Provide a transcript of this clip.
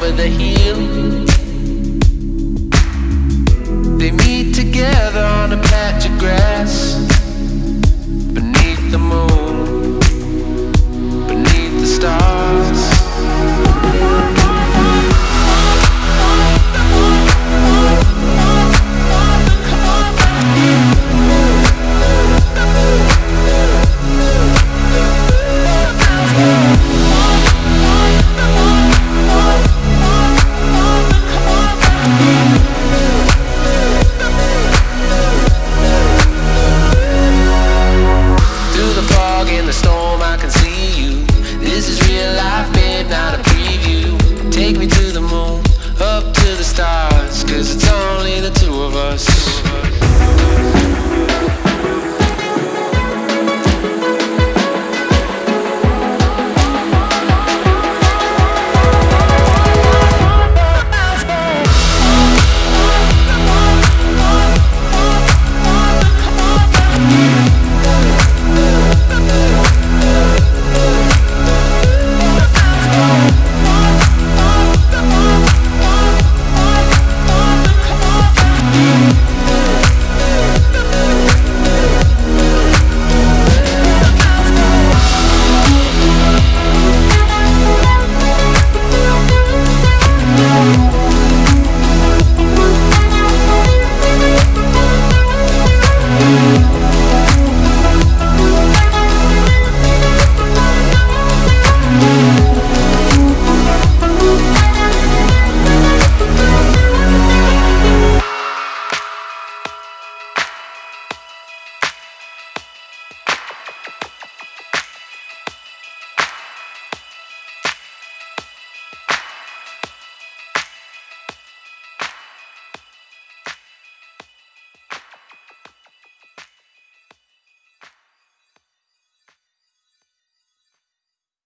over the hill. They meet together on a patch of grass, beneath the moon, beneath the stars. Take me to the moon, up to the stars, 'cause it's only the two of us.